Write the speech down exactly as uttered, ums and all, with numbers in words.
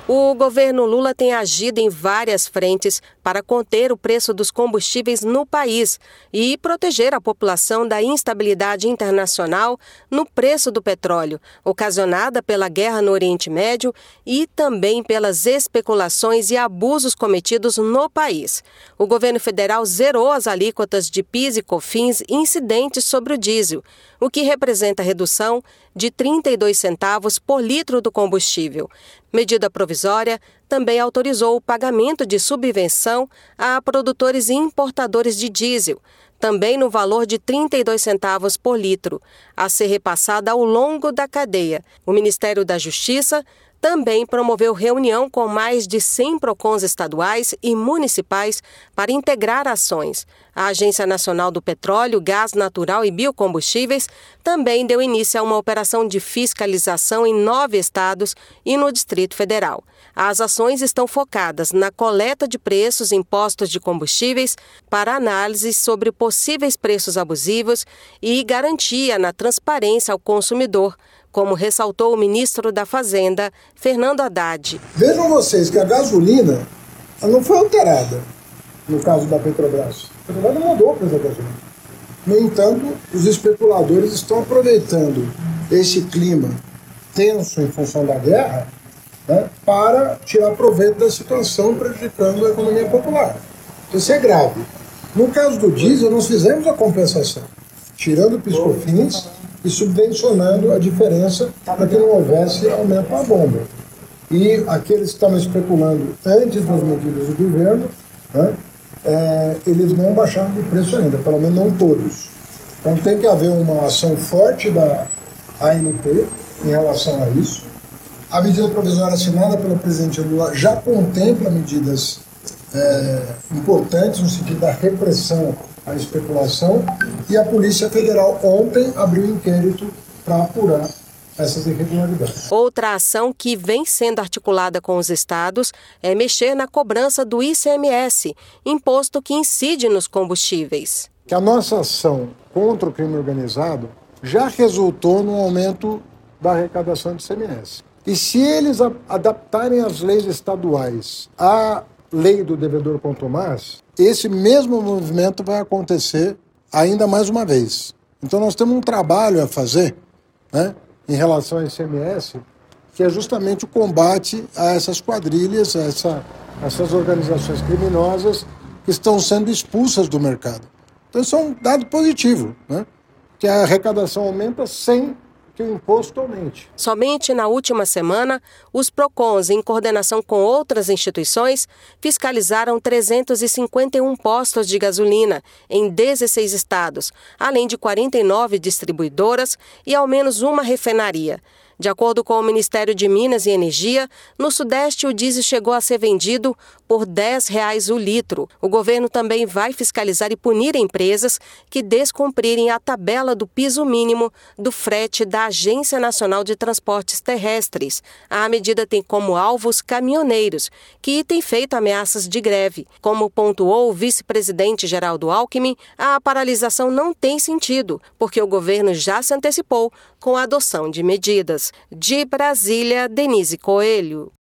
O governo Lula tem agido em várias frentes para conter o preço dos combustíveis no país e proteger a população da instabilidade internacional no preço do petróleo, ocasionada pela guerra no Oriente Médio e também pelas especulações e abusos cometidos no país. O governo federal zerou as alíquotas de PIS e COFINS incidentes sobre o diesel, o que representa redução de trinta e dois centavos por litro do combustível. Medida provisória também autorizou o pagamento de subvenção a produtores e importadores de diesel, também no valor de trinta e dois centavos por litro, a ser repassada ao longo da cadeia. O Ministério da Justiça também promoveu reunião com mais de cem PROCONs estaduais e municipais para integrar ações. A Agência Nacional do Petróleo, Gás Natural e Biocombustíveis também deu início a uma operação de fiscalização em nove estados e no Distrito Federal. As ações estão focadas na coleta de preços e impostos de combustíveis para análise sobre possíveis preços abusivos e garantia na transparência ao consumidor, como ressaltou o ministro da Fazenda, Fernando Haddad. Vejam vocês que a gasolina ela não foi alterada no caso da Petrobras. A Petrobras não mudou o preço da gasolina. No entanto, os especuladores estão aproveitando esse clima tenso em função da guerra, né, para tirar proveito da situação, prejudicando a economia popular. Então, isso é grave. No caso do diesel, nós fizemos a compensação, tirando o PIS/COFINS e subvencionando a diferença para que não houvesse aumento na bomba. E aqueles que estavam especulando antes das medidas do governo, né, é, eles não baixaram de preço ainda, pelo menos não todos. Então tem que haver uma ação forte da A N P em relação a isso. A medida provisória assinada pelo presidente Lula já contempla medidas é, importantes no sentido da repressão à especulação, e a Polícia Federal ontem abriu um inquérito para apurar essas irregularidades. Outra ação que vem sendo articulada com os estados é mexer na cobrança do I C M S, imposto que incide nos combustíveis. Que a nossa ação contra o crime organizado já resultou no aumento da arrecadação de I C M S. E se eles a- adaptarem as leis estaduais à lei do devedor contumaz, esse mesmo movimento vai acontecer ainda mais uma vez. Então nós temos um trabalho a fazer, né, em relação ao I C M S, que é justamente o combate a essas quadrilhas, a essa, essas organizações criminosas que estão sendo expulsas do mercado. Então isso é um dado positivo, né, que a arrecadação aumenta sem que o imposto aumente. Somente na última semana, os PROCONs, em coordenação com outras instituições, fiscalizaram trezentos e cinquenta e um postos de gasolina em dezesseis estados, além de quarenta e nove distribuidoras e ao menos uma refinaria. De acordo com o Ministério de Minas e Energia, no Sudeste o diesel chegou a ser vendido por dez reais o litro. O governo também vai fiscalizar e punir empresas que descumprirem a tabela do piso mínimo do frete da Agência Nacional de Transportes Terrestres. A medida tem como alvos caminhoneiros, que têm feito ameaças de greve. Como pontuou o vice-presidente Geraldo Alckmin, a paralisação não tem sentido, porque o governo já se antecipou com a adoção de medidas. De Brasília, Denise Coelho.